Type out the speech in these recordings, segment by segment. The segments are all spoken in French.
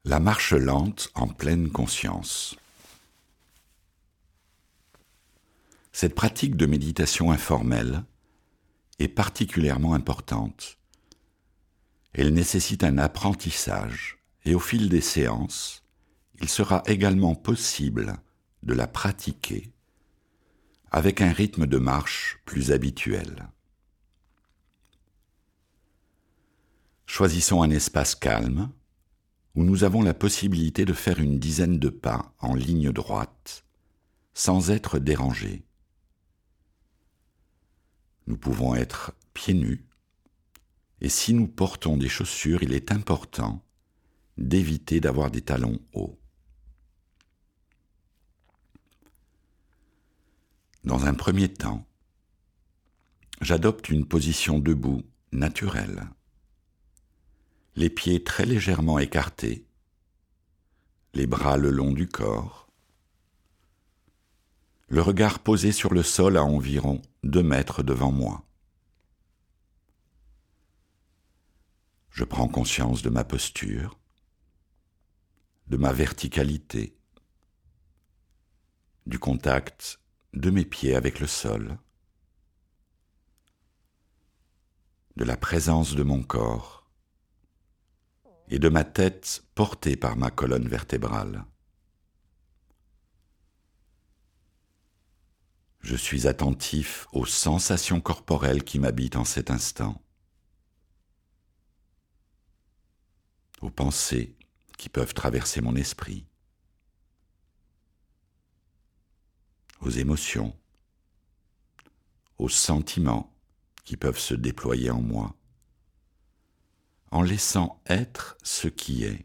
La marche lente en pleine conscience. Cette pratique de méditation informelle est particulièrement importante. Elle nécessite un apprentissage et au fil des séances, il sera également possible de la pratiquer avec un rythme de marche plus habituel. Choisissons un espace calme où nous avons la possibilité de faire une dizaine de pas en ligne droite sans être dérangés. Nous pouvons être pieds nus et si nous portons des chaussures, il est important d'éviter d'avoir des talons hauts. Dans un premier temps, j'adopte une position debout naturelle. Les pieds très légèrement écartés, les bras le long du corps, le regard posé sur le sol à environ 2 mètres devant moi. Je prends conscience de ma posture, de ma verticalité, du contact de mes pieds avec le sol, de la présence de mon corps et de ma tête portée par ma colonne vertébrale. Je suis attentif aux sensations corporelles qui m'habitent en cet instant, aux pensées qui peuvent traverser mon esprit, aux émotions, aux sentiments qui peuvent se déployer en moi, en laissant être ce qui est,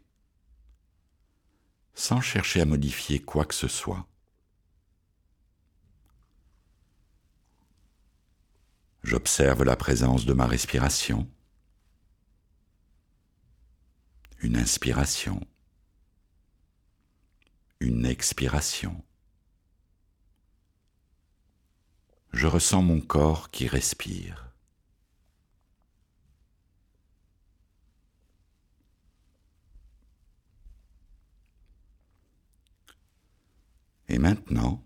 sans chercher à modifier quoi que ce soit. J'observe la présence de ma respiration, une inspiration, une expiration. Je ressens mon corps qui respire. Et maintenant,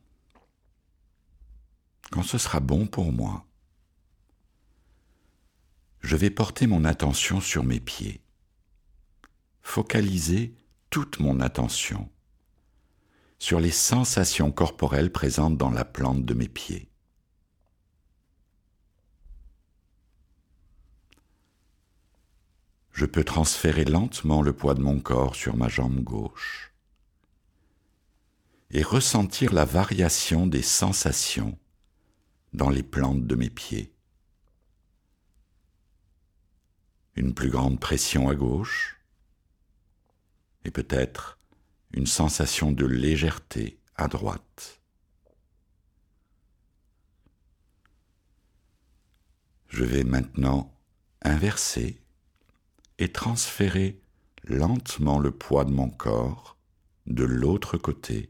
quand ce sera bon pour moi, je vais porter mon attention sur mes pieds, focaliser toute mon attention sur les sensations corporelles présentes dans la plante de mes pieds. Je peux transférer lentement le poids de mon corps sur ma jambe gauche et ressentir la variation des sensations dans les plantes de mes pieds. Une plus grande pression à gauche et peut-être une sensation de légèreté à droite. Je vais maintenant inverser et transférer lentement le poids de mon corps de l'autre côté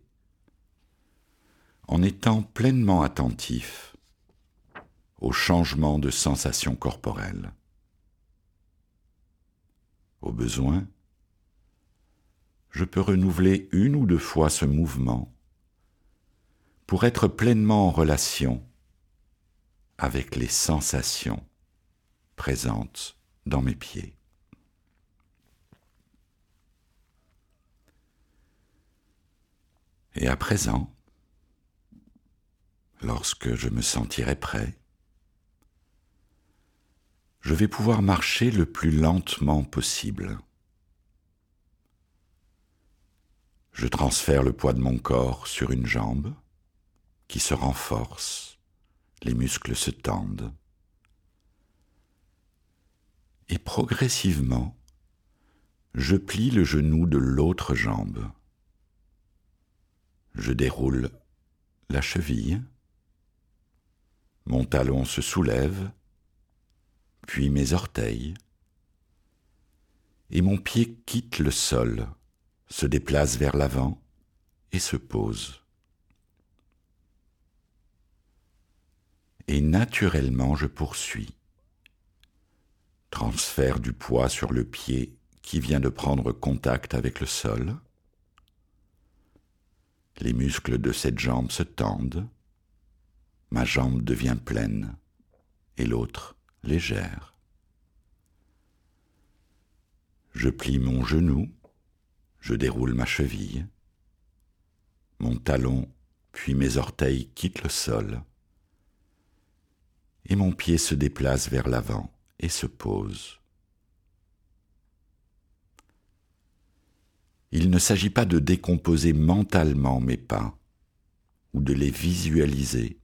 en étant pleinement attentif au changement de sensation corporelle. Au besoin, je peux renouveler 1 ou 2 fois ce mouvement pour être pleinement en relation avec les sensations présentes dans mes pieds. Et à présent, lorsque je me sentirai prêt, je vais pouvoir marcher le plus lentement possible. Je transfère le poids de mon corps sur une jambe qui se renforce, les muscles se tendent. Et progressivement, je plie le genou de l'autre jambe. Je déroule la cheville, mon talon se soulève, puis mes orteils, et mon pied quitte le sol, se déplace vers l'avant et se pose. Et naturellement je poursuis. Transfert du poids sur le pied qui vient de prendre contact avec le sol. Les muscles de cette jambe se tendent. Ma jambe devient pleine et l'autre légère. Je plie mon genou, je déroule ma cheville. Mon talon puis mes orteils quittent le sol et mon pied se déplace vers l'avant et se pose. Il ne s'agit pas de décomposer mentalement mes pas ou de les visualiser,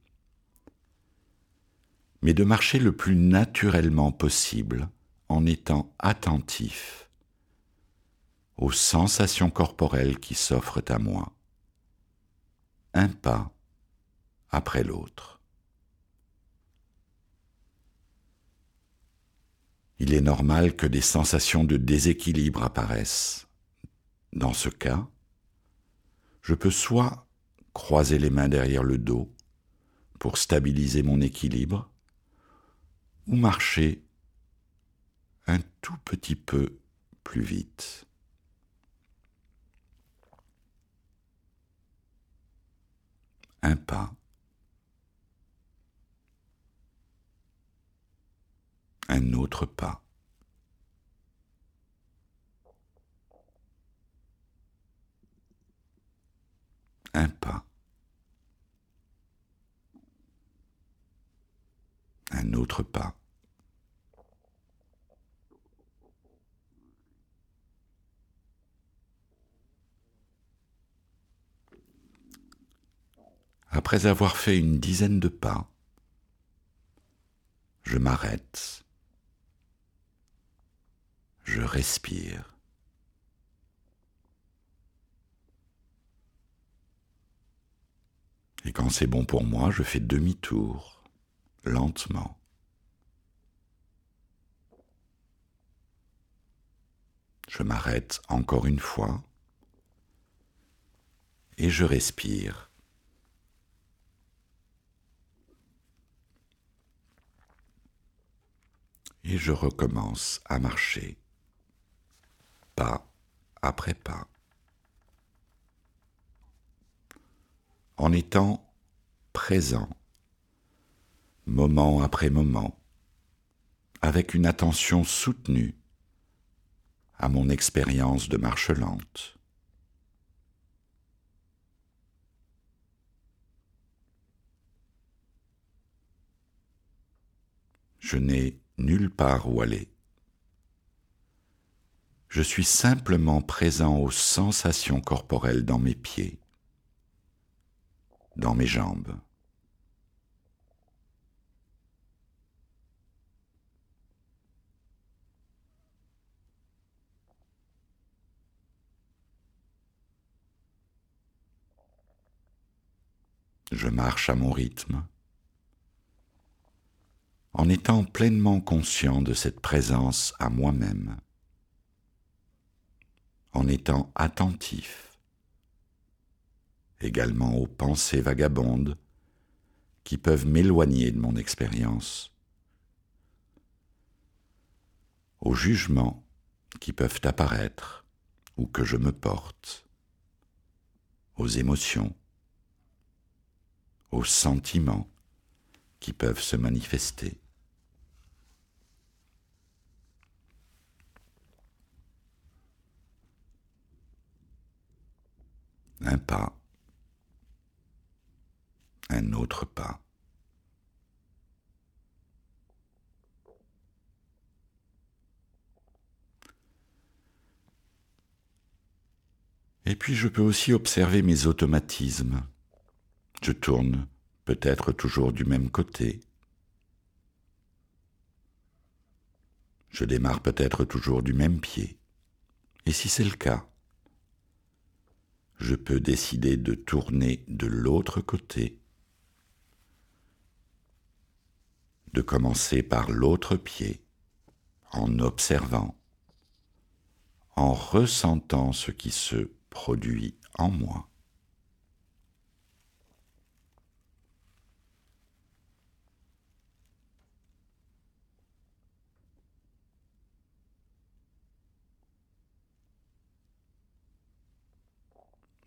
mais de marcher le plus naturellement possible en étant attentif aux sensations corporelles qui s'offrent à moi, un pas après l'autre. Il est normal que des sensations de déséquilibre apparaissent. Dans ce cas, je peux soit croiser les mains derrière le dos pour stabiliser mon équilibre, ou marcher un tout petit peu plus vite. Un pas, un autre pas. Un pas, un autre pas. Après avoir fait une dizaine de pas, je m'arrête, je respire. Et quand c'est bon pour moi, je fais demi-tour, lentement. Je m'arrête encore une fois et je respire. Et je recommence à marcher, pas après pas, en étant présent, moment après moment, avec une attention soutenue à mon expérience de marche lente. Je n'ai nulle part où aller. Je suis simplement présent aux sensations corporelles dans mes pieds, dans mes jambes. Je marche à mon rythme, en étant pleinement conscient de cette présence à moi-même, en étant attentif, également aux pensées vagabondes qui peuvent m'éloigner de mon expérience, aux jugements qui peuvent apparaître ou que je me porte, aux émotions, aux sentiments qui peuvent se manifester. Un pas, un autre pas. Et puis je peux aussi observer mes automatismes. Je tourne peut-être toujours du même côté. Je démarre peut-être toujours du même pied. Et si c'est le cas, je peux décider de tourner de l'autre côté, de commencer par l'autre pied, en observant, en ressentant ce qui se produit en moi.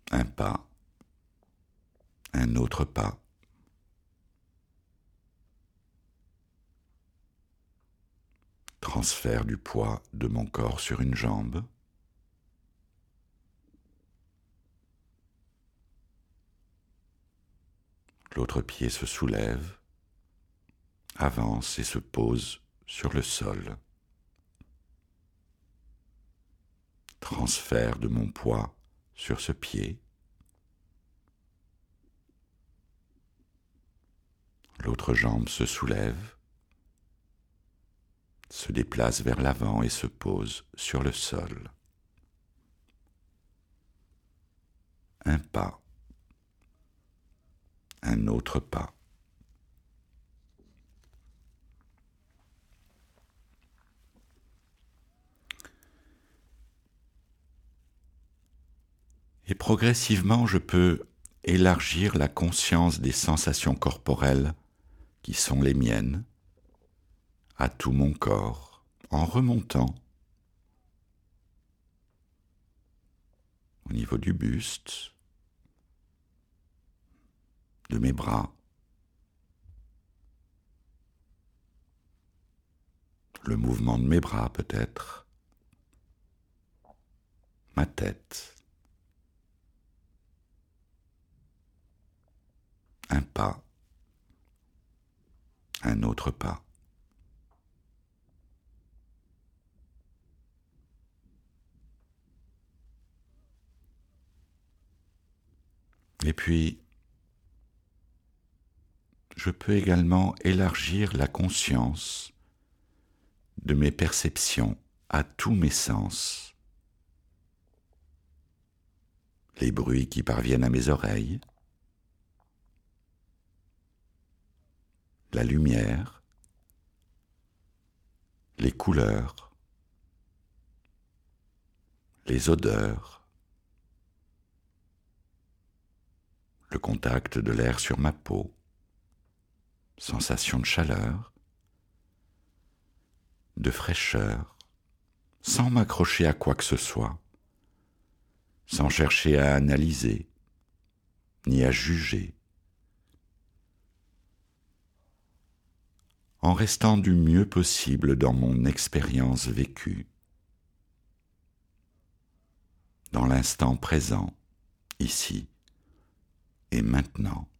Un pas, un autre pas. Transfert du poids de mon corps sur une jambe. L'autre pied se soulève, avance et se pose sur le sol. Transfert de mon poids sur ce pied. L'autre jambe se soulève, se déplace vers l'avant et se pose sur le sol. Un pas, un autre pas. Et progressivement, je peux élargir la conscience des sensations corporelles qui sont les miennes à tout mon corps en remontant au niveau du buste, de mes bras, le mouvement de mes bras peut-être, ma tête, un pas, un autre pas. Et puis, je peux également élargir la conscience de mes perceptions à tous mes sens. Les bruits qui parviennent à mes oreilles, la lumière, les couleurs, les odeurs, le contact de l'air sur ma peau, sensation de chaleur, de fraîcheur, sans m'accrocher à quoi que ce soit, sans chercher à analyser, ni à juger, en restant du mieux possible dans mon expérience vécue, dans l'instant présent, ici et maintenant.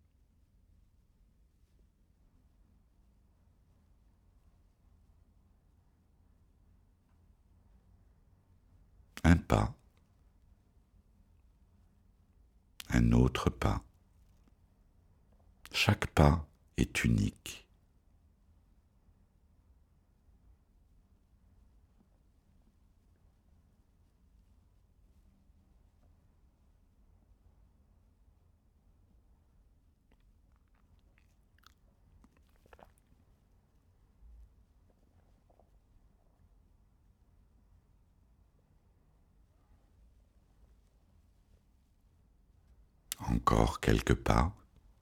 Un pas, un autre pas. Chaque pas est unique. Encore quelques pas.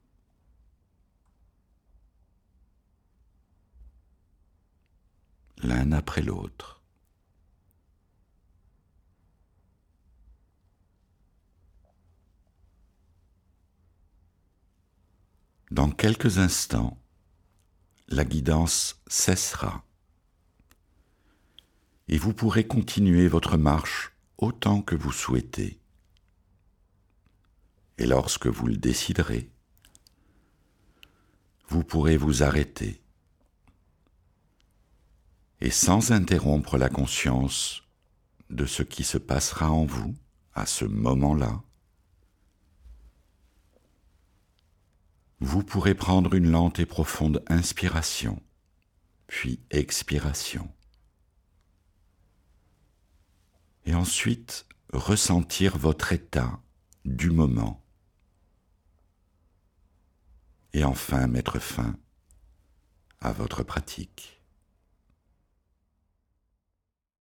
L'un après l'autre. Dans quelques instants, la guidance cessera et vous pourrez continuer votre marche autant que vous souhaitez. Et lorsque vous le déciderez, vous pourrez vous arrêter et sans interrompre la conscience de ce qui se passera en vous à ce moment-là, vous pourrez prendre une lente et profonde inspiration, puis expiration, et ensuite ressentir votre état du moment, et enfin mettre fin à votre pratique.